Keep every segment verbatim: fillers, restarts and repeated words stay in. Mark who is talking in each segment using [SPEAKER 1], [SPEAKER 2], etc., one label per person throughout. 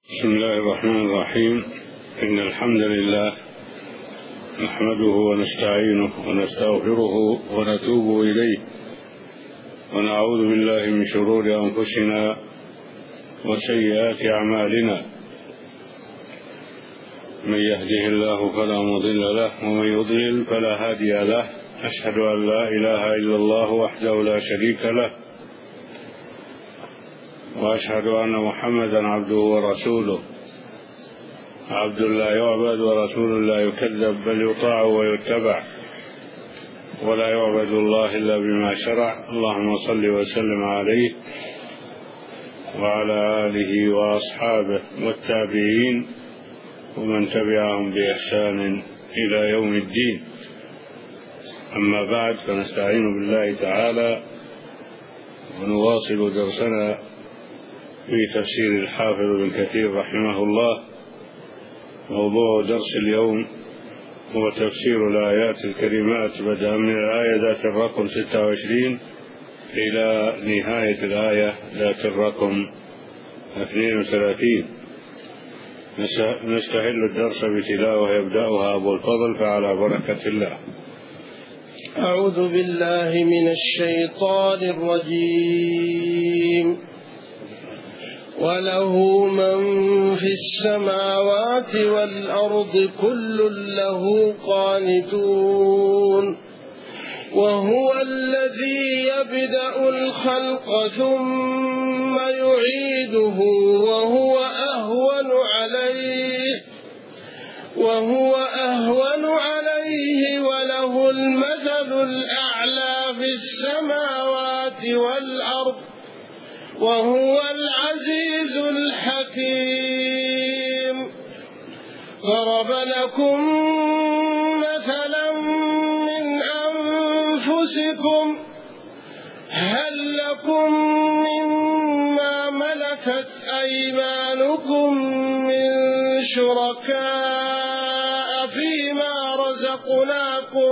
[SPEAKER 1] بسم الله الرحمن الرحيم. إن الحمد لله نحمده ونستعينه ونستغفره ونتوب إليه ونعوذ بالله من شرور أنفسنا وسيئات أعمالنا. من يهده الله فلا مضل له ومن يضلل فلا هادي له. أشهد أن لا إله إلا الله وحده لا شريك له، وأشهد أن محمدا عبده ورسوله، عبد لا يعبد ورسول لا يكذب، بل يطاع ويتبع، ولا يعبد الله إلا بما شرع. اللهم صل وسلم عليه وعلى آله وأصحابه والتابعين ومن تبعهم بإحسان إلى يوم الدين. أما بعد، فنستعين بالله تعالى ونواصل درسنا في تفسير الحافظ ابن كثير رحمه الله. موضوع درس اليوم هو تفسير الآيات الكريمات، بدءا من الآية ذات الرقم ستة وعشرين إلى نهاية الآية ذات الرقم اثنين وثلاثين. نستهل الدرس بتلاوة يبدأها أبو الفضل، فعلى بركة الله.
[SPEAKER 2] أعوذ بالله من الشيطان الرجيم. وله من في السماوات والأرض كل له قانتون، وهو الذي يبدأ الخلق ثم يعيده وهو أهون عليه وهو أهون عليه وله المثل الأعلى في السماوات والأرض، وهو العزيز الحكيم. ضرب لكم مثلا من أنفسكم، هل لكم مما ملكت أيمانكم من شركاء فيما رزقناكم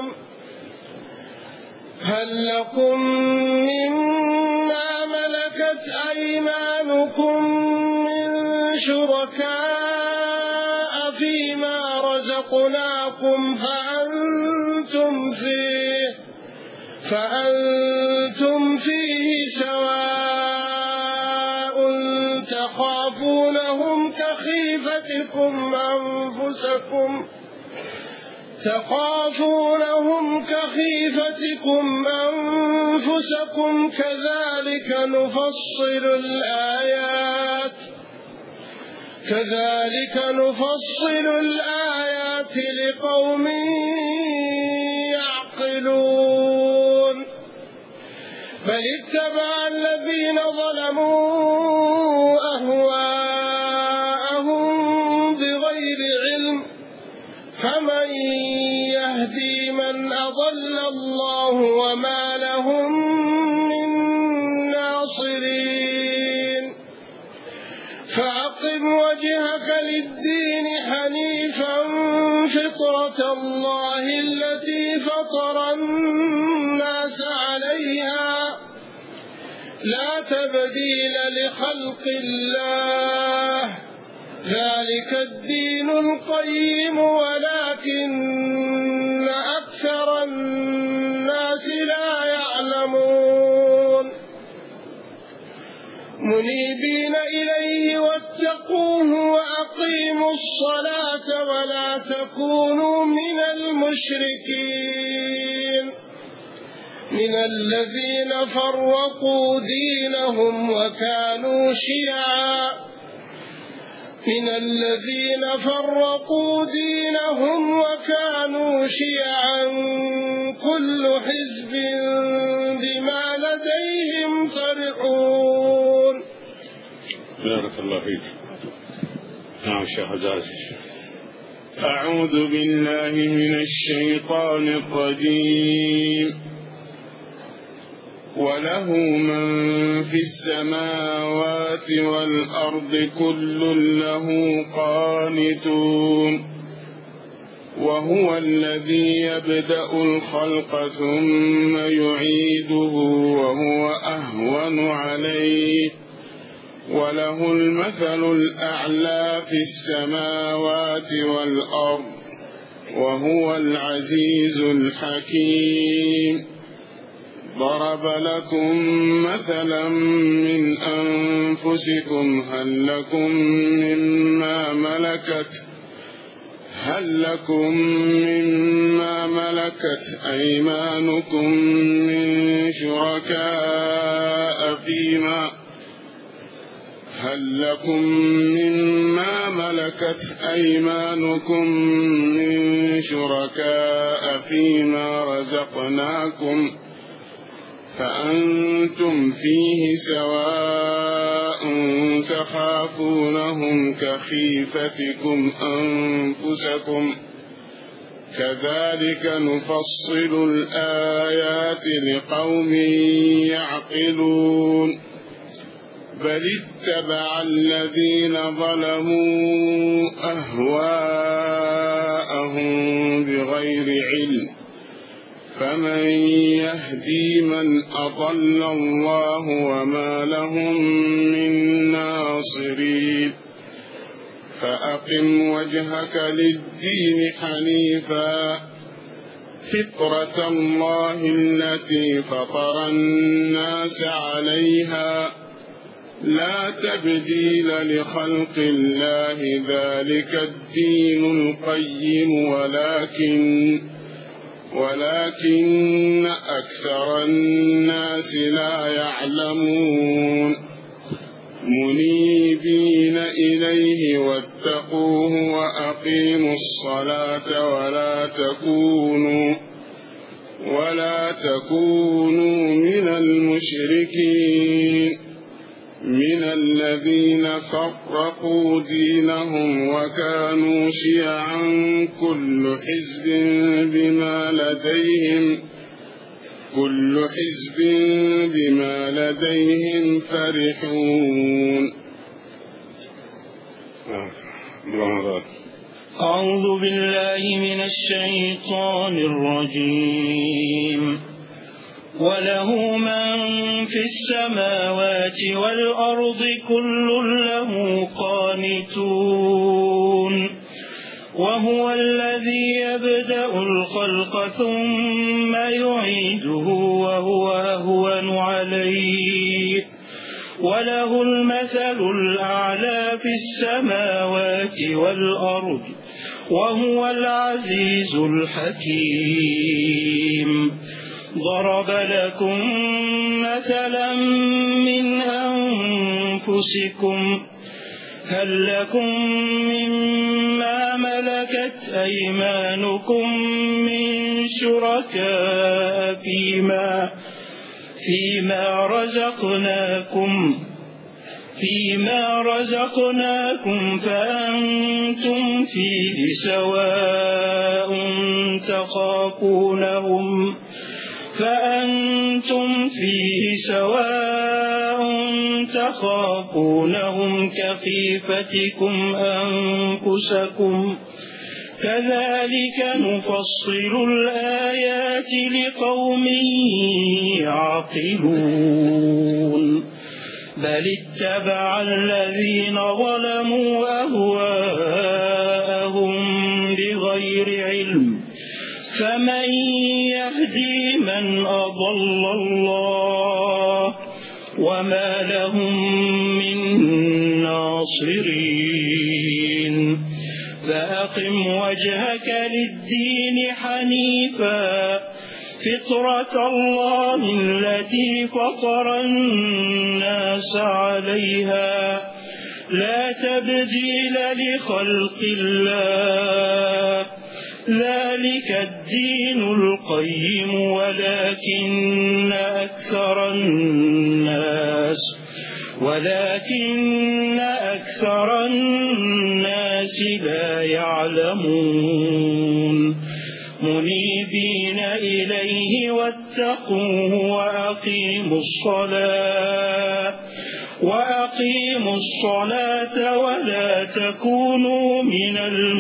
[SPEAKER 2] هل لكم مما ملكت أيمانكم من شركاء فيما رزقناكم فأنتم فيه فأنتم فيه سواء، تخافونهم كخيفتكم أنفسكم تخافونهم كخيفتكم أنفسكم كذلك نفصل الآيات كذلك نفصل الآيات لقوم يعقلون. بل اتبع الذين ظلموا أهواءهم بغير علم، فمن يهدي من أضل الله وما لهم من ناصرين. فأقم وجهك للدين حنيفا فطرة الله التي فطر الناس عليها، لا تبديل لخلق الله، ذلك الدين القيم ولكن أكثر الناس لا يعلمون. منيبين إليه واتقوه وأقيموا الصلاة ولا تكونوا من المشركين من الذين فرقوا دينهم وكانوا شيعا من الذين فرقوا دينهم وكانوا شيعا كل حزب بما لديهم فرحون.
[SPEAKER 1] بارك الله فيك. نعم شيخ عزازي.
[SPEAKER 3] أعوذ بالله من الشيطان الرجيم. وله من في السماوات والأرض كل له قانتون، وهو الذي يبدأ الخلق ثم يعيده وهو أهون عليه وله المثل الأعلى في السماوات والأرض وهو العزيز الحكيم. ضرب لكم مثلا من أنفسكم هل لكم مما ملكت هل لكم مما ملكت أيمانكم من شركاء فيما هل لكم مما ملكت أيمانكم من شركاء فيما رزقناكم فأنتم فيه سواء تخافونهم كخيفتكم أنفسكم كذلك نفصل الآيات لقوم يعقلون. بل اتبع الذين ظلموا أهواءهم بغير علم فمن يهدي من أضل الله وما لهم من ناصرين. فأقم وجهك للدين حنيفا فطرة الله التي فطر الناس عليها لا تبديل لخلق الله ذلك الدين القيم ولكن ولكن أكثر الناس لا يعلمون. منيبين إليه واتقوه وأقيموا الصلاة ولا تكونوا ولا تكونوا من المشركين من الذين فرقوا دينهم وكانوا شيعا كل حزب بما لديهم كل حزب بما لديهم فرحون.
[SPEAKER 4] أعوذ بالله من الشيطان الرجيم. وله من في السماوات والأرض كل له قانتون. وهو الذي يبدأ الخلق ثم يعيده وهو أهون عليه وله المثل الأعلى في السماوات والأرض وهو العزيز الحكيم. ضرب لكم مثلا من أنفسكم هل لكم مما ملكت أيمانكم من شركاء فيما فيما رزقناكم فيما رزقناكم فأنتم فيه سواء تخافونهم فأنتم فيه سواء تخافونهم كخيفتكم أنفسكم كذلك نفصل الآيات لقوم يعقلون. بل اتبع الذين ظلموا أهواءهم بغير علم فمن يهدي من أضل الله وما لهم من ناصرين. فأقم وجهك للدين حنيفا فطرة الله التي فطر الناس عليها لا تبديل لخلق الله ذلك الدين القيم ولكن أكثر الناس ولكن أكثر الناس لا يعلمون. منيبين إليه واتقوه وأقيموا الصلاة وأقيموا الصلاة ولا تكونوا من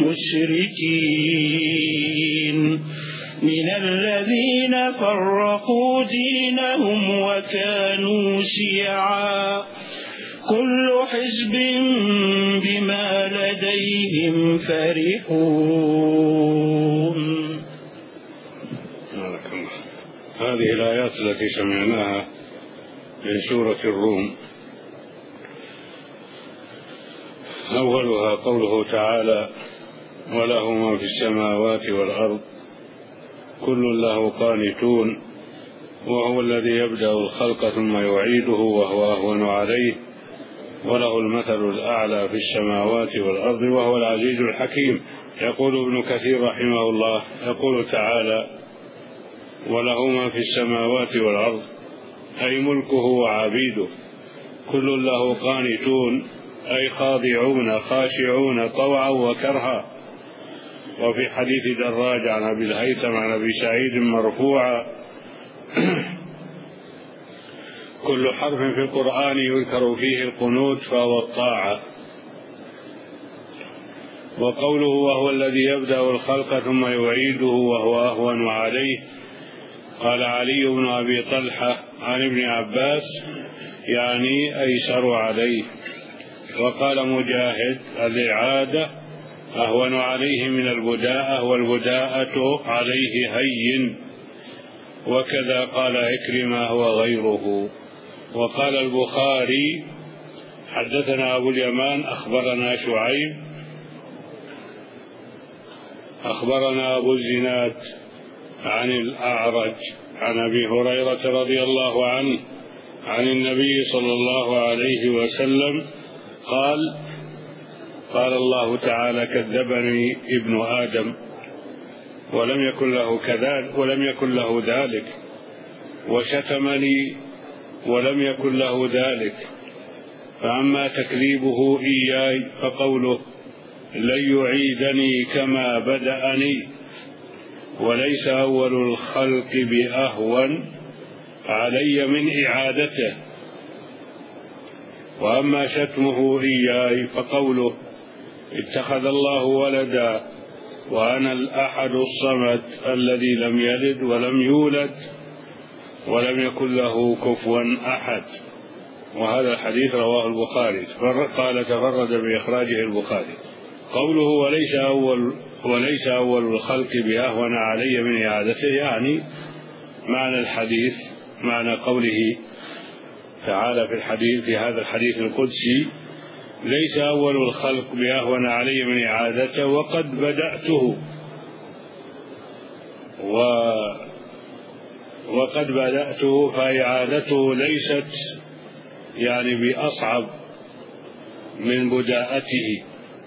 [SPEAKER 4] المشركين من الذين فرقوا دينهم وكانوا شيعا كل حزب بما لديهم فرحون.
[SPEAKER 1] هذه الآيات التي سمعناها من سورة الروم أولها قوله تعالى: وله ما في السماوات والأرض كل له قانتون وهو الذي يبدأ الخلق ثم يعيده وهو أهون عليه وله المثل الأعلى في السماوات والأرض وهو العزيز الحكيم. يقول ابن كثير رحمه الله: يقول تعالى: وله ما في السماوات والأرض، أي ملكه وعبيده، كل له قانتون، أي خاضعون خاشعون طوعا وكرها. وفي حديث دراج عن أبي الهيثم عن أبي سعيد مرفوعا: كل حرف في القرآن يذكر فيه القنوت فهو الطاعة. وقوله وهو الذي يبدأ الخلق ثم يعيده وهو أهون عليه، قال علي بن أبي طلحة عن ابن عباس: يعني أيسر عليه. وقال مجاهد: الإعادة أهون عليه من البداءة، والبداءة عليه هين. وكذا قال عكرمة وغيره. وقال البخاري: حدثنا أبو اليمان أخبرنا شعيب أخبرنا أبو الزناد عن الأعرج عن أبي هريرة رضي الله عنه عن النبي صلى الله عليه وسلم قال: قال الله تعالى: كذبني ابن آدم ولم يكن له كذلك ولم يكن له ذلك، وشتمني ولم يكن له ذلك. فأما تكذيبه إياي فقوله: لن يعيدني كما بدأني، وليس أول الخلق بأهون علي من إعادته. وأما شتمه إياي فقوله: اتخذ الله ولدا وأنا الأحد الصمد الذي لم يلد ولم يولد ولم يكن له كفوا أحد. وهذا الحديث رواه البخاري. قال: تفرد بإخراجه البخاري. قوله وليس أول وليس أول الخلق بأهون علي من إعادته، يعني معنى الحديث معنى قوله تعالى في الحديث في هذا الحديث القدسي: ليس أول الخلق بأهون علي من إعادته وقد بدأته و وقد بدأته فإعادته ليست يعني بأصعب من بداءته.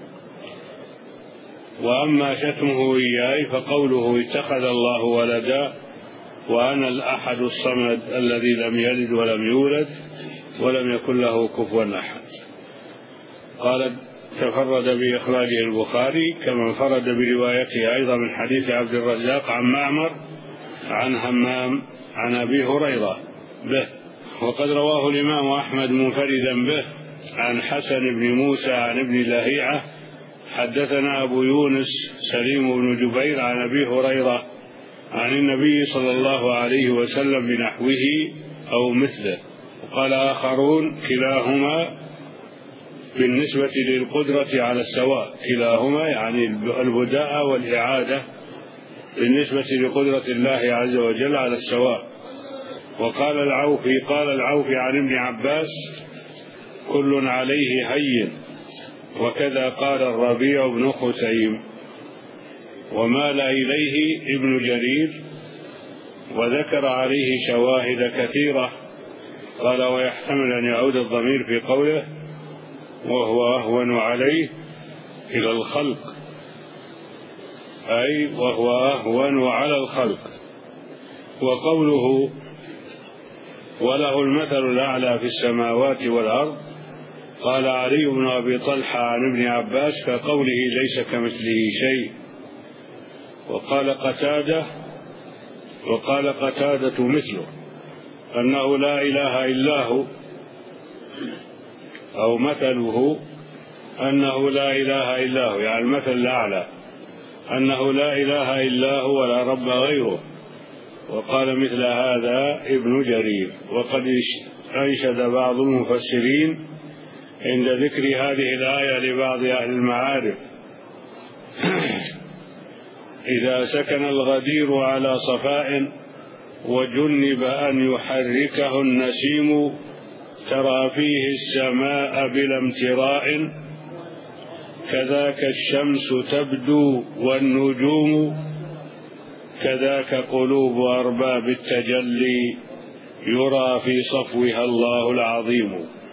[SPEAKER 1] وأما شتمه إياي فقوله: اتخذ الله ولدا وأنا الأحد الصمد الذي لم يلد ولم يولد ولم يكن له كفوا أحد. قال: تفرد بإخراجه البخاري كما انفرد بروايته أيضا من حديث عبد الرزاق عن معمر عن همام عن أبي هريرة به. وقد رواه الإمام أحمد منفردا به عن حسن بن موسى عن ابن لهيعة: حدثنا أبو يونس سليم بن جبير عن أبي هريرة عن النبي صلى الله عليه وسلم بنحوه أو مثله. وقال آخرون: كلاهما بالنسبة للقدرة على السواء، كلاهما يعني البداءة والإعادة بالنسبة لقدرة الله عز وجل على السواء. وقال العوفي قال العوفي عن ابن عباس: كل عليه هين. وكذا قال الربيع بن خثيم. ومال إليه ابن جرير وذكر عليه شواهد كثيرة. قال: ويحتمل أن يعود الضمير في قوله: وهو أهون عليه إلى الخلق، أي وهو أهون على الخلق. وقوله: وله المثل الأعلى في السماوات والأرض، قال علي بن أبي طلحة عن ابن عباس: كقوله ليس كمثله شيء. وقال قتادة وقال قتادة مثله، أنه لا إله إلا هو، أو مثله أنه لا إله إلا هو، يعني المثل الأعلى أنه لا إله إلا هو ولا رب غيره. وقال مثل هذا ابن جرير. وقد أنشد بعض المفسرين عند ذكر هذه الآية لبعض أهل المعارف: إذا سكن الغدير على صفاء وجنب أن يحركه النسيم ترى فيه السماء بلا امتراء، كذاك الشمس تبدو والنجوم، كذاك قلوب أرباب التجلي يرى في صفوها الله العظيم.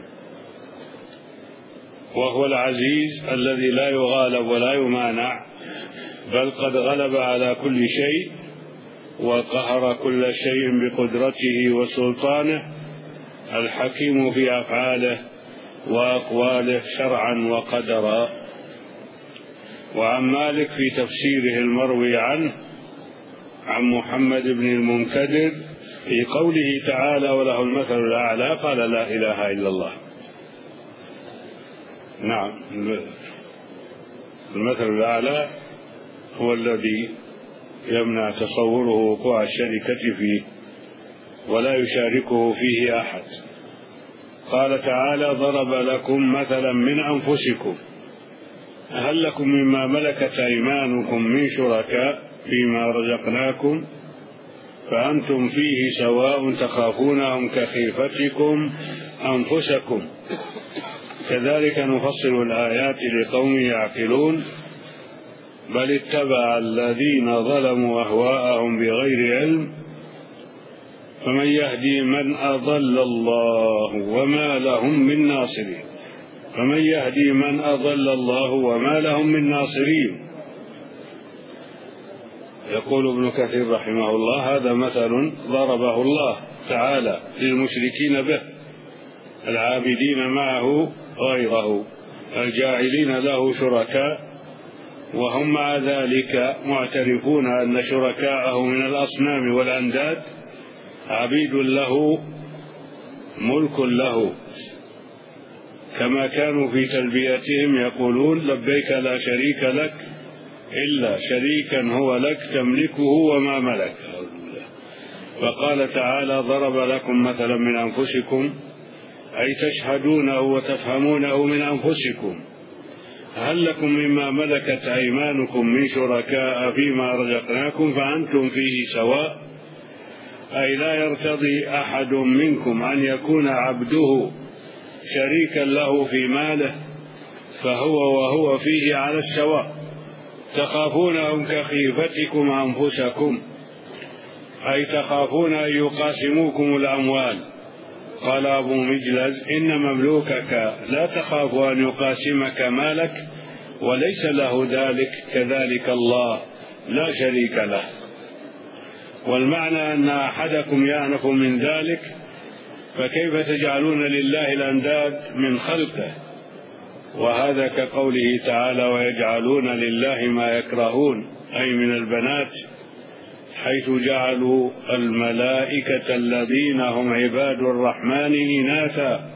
[SPEAKER 1] وهو العزيز الذي لا يغالب ولا يمانع، بل قد غلب على كل شيء وقهر كل شيء بقدرته وسلطانه، الحكيم في أفعاله وأقواله شرعا وقدرا. وعن مالك في تفسيره المروي عنه عن محمد بن المنكدر في قوله تعالى: وله المثل الأعلى، قال: لا إله إلا الله. نعم، المثل الأعلى هو الذي يمنع تصوره وقوع الشركة فيه ولا يشاركه فيه أحد. قال تعالى: ضرب لكم مثلا من أنفسكم هل لكم مما ملكت أيمانكم من شركاء فيما رزقناكم فأنتم فيه سواء تخافونهم كخيفتكم أنفسكم كذلك نفصل الآيات لقوم يعقلون بل اتبع الذين ظلموا أهواءهم بغير علم فمن يهدي من أضل الله وما لهم من ناصرين فمن يهدي من أضل الله وما لهم من ناصرين. يقول ابن كثير رحمه الله: هذا مثل ضربه الله تعالى للمشركين به العابدين معه غيره الجاعلين له شركاء، وهم مع ذلك معترفون أن شركاءه من الأصنام والأنداد عبيد له ملك له، كما كانوا في تلبيتهم يقولون: لبيك لا شريك لك إلا شريكا هو لك تملكه وما ملك. فقال تعالى: ضرب لكم مثلا من أنفسكم، أي تشهدونه وتفهمونه من أنفسكم. هل لكم مما ملكت أيمانكم من شركاء فيما رزقناكم فأنتم فيه سواء، أي لا يرتضي أحد منكم أن يكون عبده شريكا له في ماله فهو وهو فيه على السواء. تخافونهم كخيفتكم أنفسكم، أي تخافون أن يقاسموكم الأموال. قال أبو مجلز: إن مملوكك لا تخاف أن يقاسمك مالك وليس له ذلك، كذلك الله لا شريك له. والمعنى أن أحدكم يأنف من ذلك، فكيف تجعلون لله الأنداد من خلقه؟ وهذا كقوله تعالى: ويجعلون لله ما يكرهون، أي من البنات، حيث جعلوا الملائكة الذين هم عباد الرحمن إناثا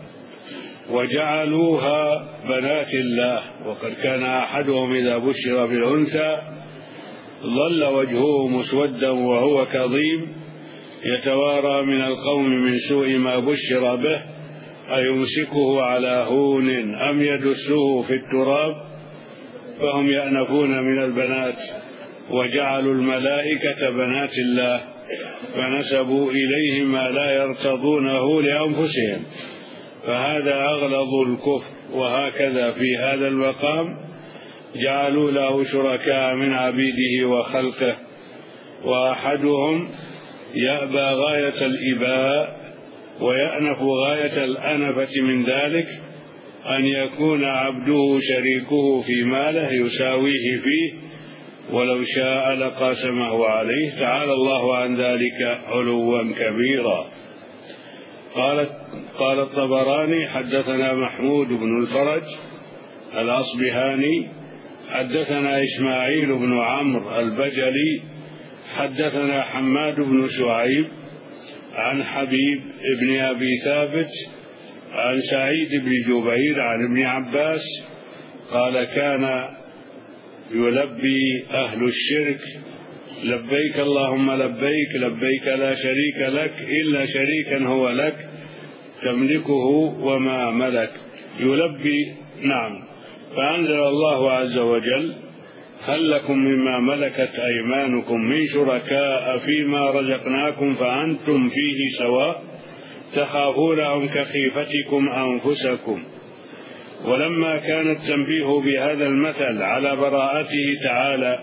[SPEAKER 1] وجعلوها بنات الله. وقد كان أحدهم إذا بشر بالأنثى ظل وجهه مسودا وهو كظيم يتوارى من القوم من سوء ما بشر به، أيمسكه على هون أم يدسه في التراب، فهم يأنفون من البنات وجعلوا الملائكة بنات الله فنسبوا إليه ما لا يرتضونه لأنفسهم، فهذا أغلظ الكفر. وهكذا في هذا المقام جعلوا له شركاء من عبيده وخلقه، وأحدهم يأبى غاية الإباء ويأنف غاية الأنفة من ذلك أن يكون عبده شريكه في ماله يساويه فيه ولو شاء لقاسمه عليه، تعالى الله عن ذلك علوا كبيرا. قالت قال الطبراني: حدثنا محمود بن الفرج الأصبهاني حدثنا إسماعيل بن عمرو البجلي حدثنا حماد بن شعيب عن حبيب بن أبي ثابت عن سعيد بن جبير عن ابن عباس قال: كان يلبي أهل الشرك: لبيك اللهم لبيك، لبيك لا شريك لك إلا شريكا هو لك تملكه وما ملك، يلبي. نعم. فأنزل الله عز وجل: هل لكم مما ملكت أيمانكم من شركاء فيما رزقناكم فأنتم فيه سواء تخافونهم كخيفتكم أنفسكم. ولما كان التنبيه بهذا المثل على براءته تعالى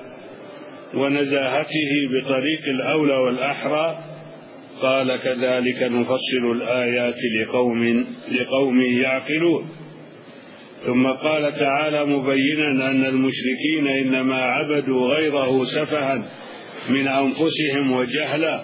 [SPEAKER 1] ونزاهته بطريق الأولى والأحرى قال: كذلك نفصل الآيات لقوم لقوم يعقلون. ثم قال تعالى مبينا أن المشركين إنما عبدوا غيره سفها من أنفسهم وجهلا.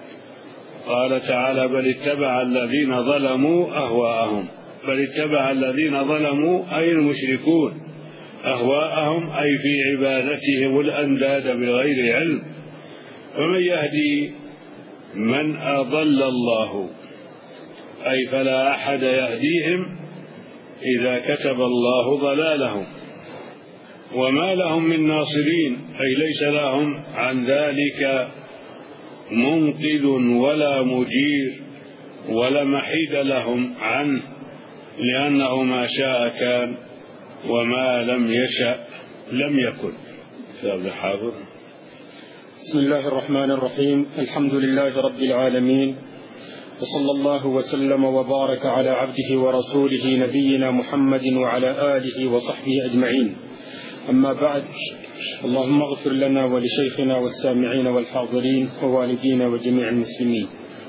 [SPEAKER 1] قال تعالى: بل اتبع الذين ظلموا أهواءهم. بل اتبع الذين ظلموا أي المشركون أهواءهم، أي في عبادتهم الأنداد بغير علم. فمن يهدي من أضل الله، أي فلا أحد يهديهم إذا كتب الله ضلالهم. وما لهم من ناصرين، أي ليس لهم عن ذلك منقذ ولا مجير ولا محيد لهم عنه، لأنه ما شاء كان وما لم يشأ لم يكن. حاضر.
[SPEAKER 5] بسم الله الرحمن الرحيم. الحمد لله رب العالمين، وصلى الله وسلم وبارك على عبده ورسوله نبينا محمد وعلى آله وصحبه أجمعين. أما بعد، اللهم اغفر لنا ولشيخنا والسامعين والحاضرين ووالدينا وجميع المسلمين.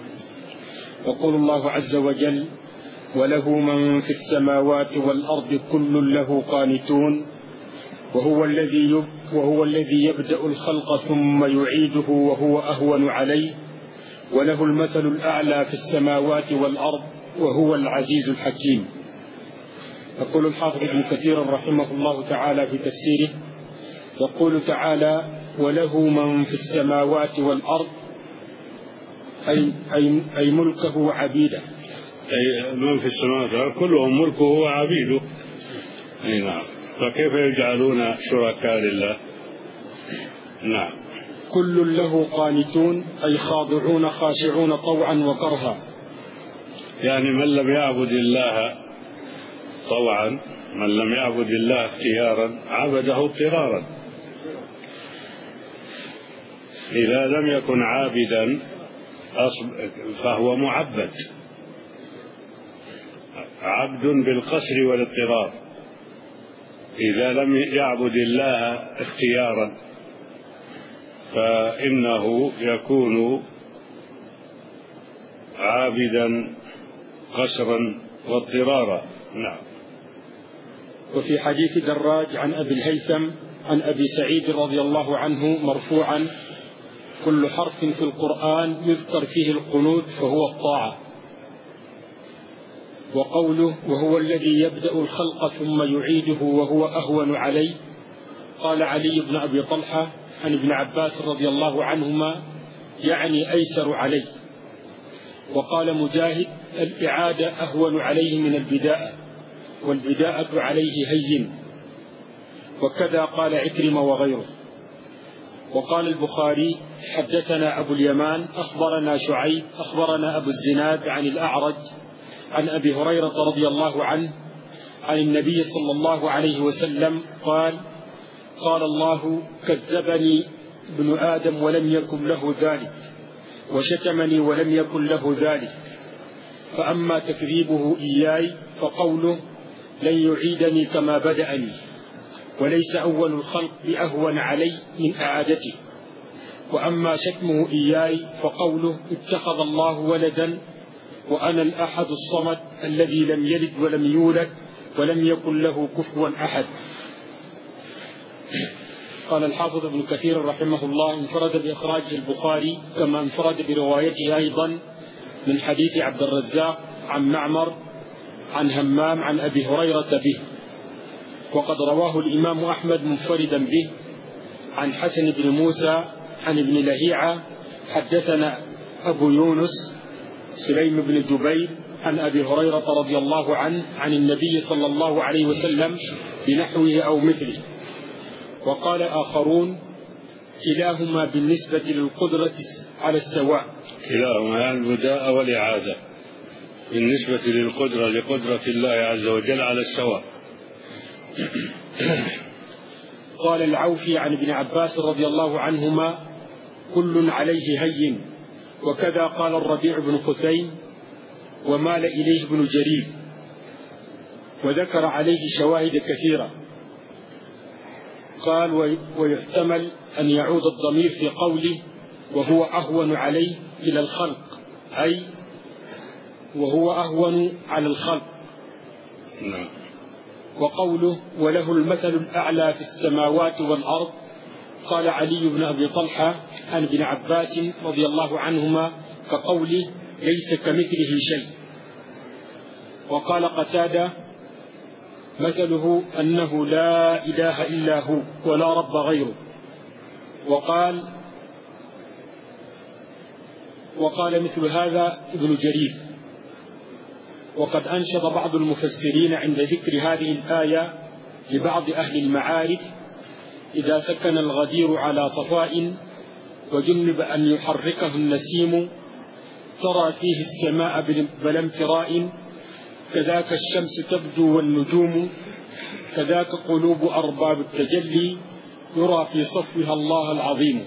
[SPEAKER 5] يقول الله عز وجل: وله من في السماوات والأرض كل له قانتون وهو الذي وهو الذي يبدأ الخلق ثم يعيده وهو أهون عليه وله المثل الأعلى في السماوات والأرض وهو العزيز الحكيم. يقول الحافظ ابن كثير رحمه الله تعالى في تفسيره: يقول تعالى: وله من في السماوات والأرض، أي, أي, أي ملكه وعبيده.
[SPEAKER 1] أي من في السماوات والأرض كلهم ملكه وعبيده. أي نعم. فكيف يجعلون شركاء لله؟ نعم.
[SPEAKER 5] كل له قانتون، أي خاضعون خاشعون طوعا وكرها.
[SPEAKER 1] يعني من لم يعبد الله طوعا، من لم يعبد الله اختيارا، عبده اضطرارا. إذا لم يكن عابدا فهو معبد، عبد بالقسر والاضطرار. إذا لم يعبد الله اختيارا فإنه يكون عابدا قسرا واضطرارا. نعم.
[SPEAKER 5] وفي حديث دراج عن أبي الهيثم عن أبي سعيد رضي الله عنه مرفوعا: كل حرف في القرآن يذكر فيه القنوت فهو الطاعة. وقوله: وهو الذي يبدأ الخلق ثم يعيده وهو أهون عليه، قال علي بن أبي طلحة عن ابن عباس رضي الله عنهما: يعني أيسر عليه. وقال مجاهد: الإعادة أهون عليه من البداءة، والبداءة عليه هين. وكذا قال عكرمة وغيره. وقال البخاري: حدثنا أبو اليمان أخبرنا شعيب أخبرنا أبو الزناد عن الأعرج عن أبي هريرة رضي الله عنه عن النبي صلى الله عليه وسلم قال: قال الله: كذبني ابن آدم ولم يكن له ذلك، وشتمني ولم يكن له ذلك. فأما تكذيبه إياي فقوله: لن يعيدني كما بدأني، وليس أول الخلق بأهون علي من إعادته. وأما شتمه إياي فقوله: اتخذ الله ولدا وأنا الأحد الصمد الذي لم يلد ولم يولد ولم يكن له كفوا أحد. قال الحافظ ابن كثير رحمه الله: انفرد بإخراج البخاري كما انفرد بروايته أيضا من حديث عبد الرزاق عن معمر عن همام عن أبي هريرة به. وقد رواه الإمام أحمد منفردا به عن حسن بن موسى عن ابن لهيعة: حدثنا أبو يونس سليم بن جبير عن أبي هريرة رضي الله عنه عن النبي صلى الله عليه وسلم بنحوه أو مثله. وقال آخرون: كلاهما بالنسبة للقدرة على السواء.
[SPEAKER 1] كلاهما يعني البداء والإعادة. بالنسبة للقدرة لقدرة الله عز وجل على السواء.
[SPEAKER 5] قال العوفي عن ابن عباس رضي الله عنهما: كل عليه هين. وكذا قال الربيع بن خثيم، ومال إليه ابن جرير، وذكر عليه شواهد كثيرة. قال: ويحتمل أن يعود الضمير في قوله وهو أهون عليه إلى الخلق، أي وهو أهون على الخلق.
[SPEAKER 1] نعم.
[SPEAKER 5] وقوله وله المثل الأعلى في السماوات والأرض، قال علي بن أبي طلحة عن ابن عباس رضي الله عنهما كقوله ليس كمثله شيء. وقال قتادة مثله أنه لا إله إلا هو ولا رب غيره. وقال وقال مثل هذا ابن جرير. وقد أنشد بعض المفسرين عند ذكر هذه الآية لبعض أهل المعارف: إذا سكن الغدير على صفاء وجنب أن يحركه النسيم ترى فيه السماء بلا امتراء، كذاك الشمس تبدو والنجوم، كذاك قلوب أرباب التجلي يرى في صفها الله العظيم.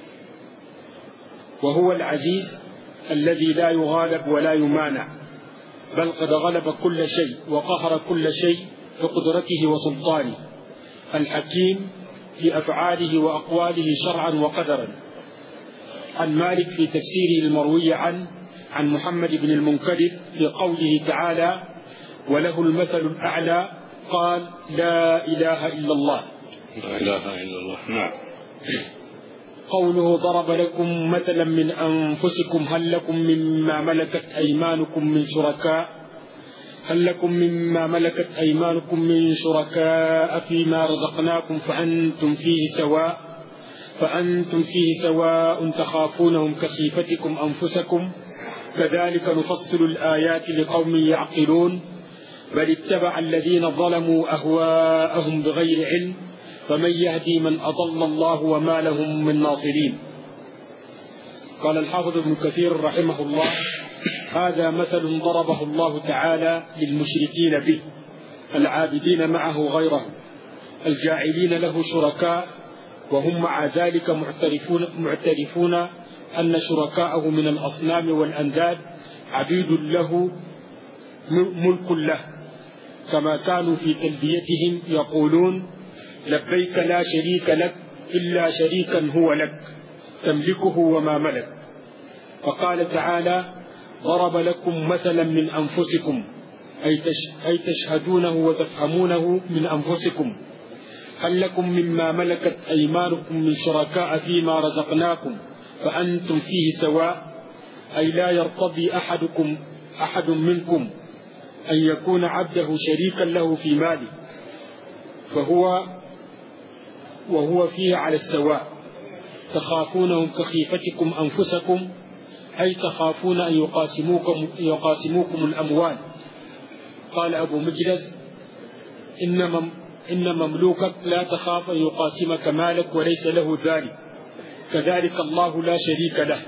[SPEAKER 5] وهو العزيز الذي لا يغالب ولا يمانع، بل قد غلب كل شيء وقهر كل شيء بقدرته وسلطانه، الحكيم في أفعاله وأقواله شرعا وقدرا. عن مالك في تفسيره المروي عنه عن محمد بن المنكدر في قوله تعالى وله المثل الأعلى، قال لا إله إلا الله.
[SPEAKER 1] لا إله إلا الله. نعم.
[SPEAKER 5] قوله ضرب لكم مثلا من أنفسكم هل لكم مما ملكت أيمانكم من شركاء هل لكم مما ملكت أيمانكم من شركاء فيما رزقناكم فأنتم فيه سواء فأنتم فيه سواء تخافونهم كخيفتكم أنفسكم كذلك نفصل الآيات لقوم يعقلون بل اتبع الذين ظلموا أهواءهم بغير علم فمن يهدي من أضل الله وما لهم من ناصرين. قال الحافظ ابن كثير رحمه الله: هذا مثل ضربه الله تعالى للمشركين به العابدين معه غيره الجاعلين له شركاء، وهم مع ذلك معترفون, معترفون أن شركاءه من الأصنام والأنداد عبيد له ملك له، كما كانوا في تلبيتهم يقولون لبيك لا شريك لك إلا شريكا هو لك تملكه وما ملك. فقال تعالى ضرب لكم مثلا من أنفسكم أي تشهدونه وتفهمونه من أنفسكم هل لكم مما ملكت أيمانكم من شركاء فيما رزقناكم فأنتم فيه سواء، أي لا يرتضي أحدكم أحد منكم أن يكون عبده شريكا له في ماله فهو وهو فيه على السواء. تخافونهم كخيفتكم أنفسكم أي تخافون أن يقاسموكم, يقاسموكم الأموال. قال أبو مجلس إن, إن مملوكك لا تخاف أن يقاسمك مالك وليس له ذلك، كذلك الله لا شريك له.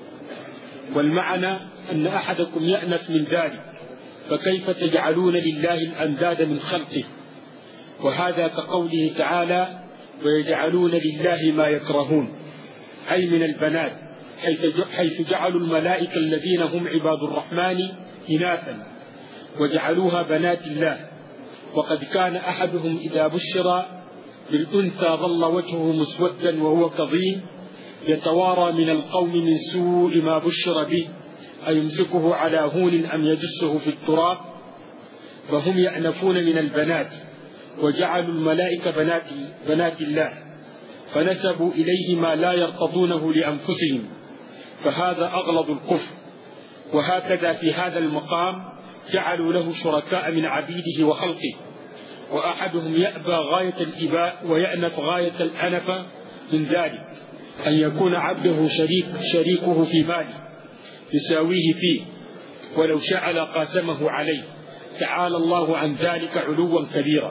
[SPEAKER 5] والمعنى أن أحدكم يأنف من ذلك، فكيف تجعلون لله الأنداد من خلقه؟ وهذا كقوله تعالى ويجعلون لله ما يكرهون، أي من البنات، حيث جعلوا الملائكة الذين هم عباد الرحمن إناثا وجعلوها بنات الله. وقد كان أحدهم إذا بشر بالأنثى ظل وجهه مسودا وهو كظيم يتوارى من القوم من سوء ما بشر به أيمسكه على هون أم يدسه في التراب. فهم يأنفون من البنات وجعلوا الملائكة بنات, بنات الله، فنسبوا إليه ما لا يرتضونه لأنفسهم، فهذا أغلظ الكفر. وهكذا في هذا المقام جعلوا له شركاء من عبيده وخلقه، وأحدهم يأبى غاية الإباء ويأنف غاية الأنف من ذلك أن يكون عبده شريك شريكه في ماله يساويه فيه، ولو شاء لقاسمه عليه، تعالى الله عن ذلك علوا كبيرا.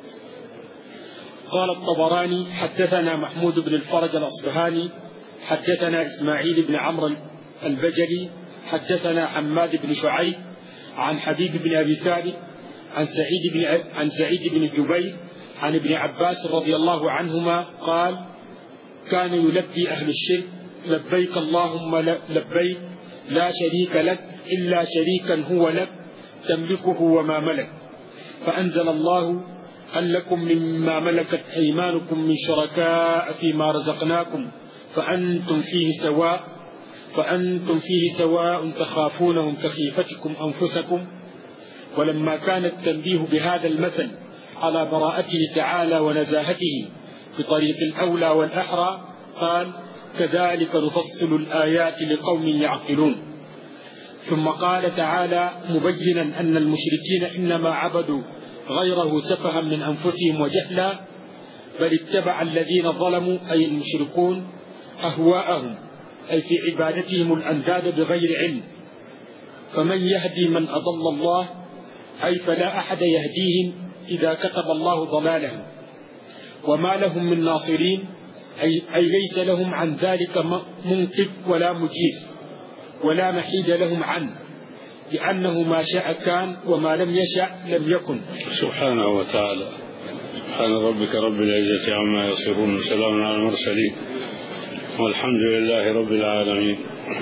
[SPEAKER 5] قال الطبراني حدثنا محمود بن الفرج الأصبهاني حدثنا إسماعيل بن عمرو البجلي حدثنا حماد بن شعيب عن حبيب بن أبي ثابت عن سعيد بن عن سعيد بن جبير عن ابن عباس رضي الله عنهما قال: كان يلبي أهل الشرك: لبيك اللهم لبيك لا شريك لك إلا شريكا هو لك تملكه وما ملك. فأنزل الله: هل لكم مما ملكت أيمانكم من شركاء فيما رزقناكم فأنتم فيه سواء فأنتم فيه سواء تخافونهم كخيفتكم أنفسكم. ولما كان التنبيه بهذا المثل على براءته تعالى ونزاهته بطريق الأولى والأحرى قال: كذلك نفصل الآيات لقوم يعقلون. ثم قال تعالى مبينا أن المشركين إنما عبدوا غيره سفها من أنفسهم وجهلا، بل اتبع الذين ظلموا أي المشركون أهواءهم، أي في عبادتهم الأنداد بغير علم. فمن يهدي من أضل الله، أي فلا أحد يهديهم إذا كتب الله ضلالهم. وما لهم من ناصرين، أي, أي ليس لهم عن ذلك منقذ ولا مجير ولا محيد لهم عنه، لأنه ما شاء كان وما لم يشأ لم يكن.
[SPEAKER 1] سبحانه وتعالى. سبحان ربك رب العزة عما يصفون وسلام على المرسلين والحمد لله رب العالمين.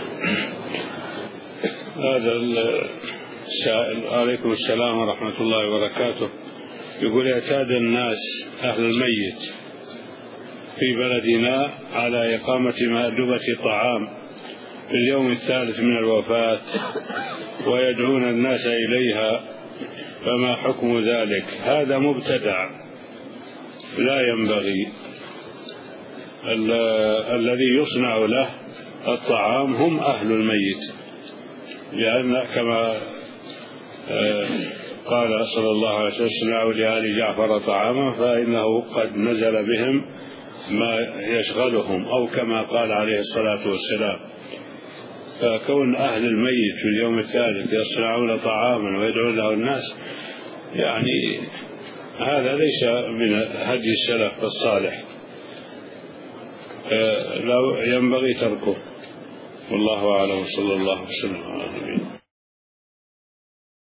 [SPEAKER 1] هذا السائل عليكم السلام ورحمة الله وبركاته يقول: اعتاد الناس أهل الميت في بلدنا على إقامة مأدبة طعام في اليوم الثالث من الوفاة ويدعون الناس إليها، فما حكم ذلك؟ هذا مبتدع لا ينبغي. ال الذي يصنع له الطعام هم أهل الميت، لأن كما قال صلى الله عليه وسلم: اصنعوا لآل جعفر طعاما فإنه قد نزل بهم ما يشغلهم، أو كما قال عليه الصلاة والسلام. فكون أهل الميت في اليوم الثالث يصنعون طعاما ويدعون له الناس، يعني هذا ليس من هدي السلف الصالح، لا ينبغي تركه. والله أعلم. صلى الله وسلم على نبينا.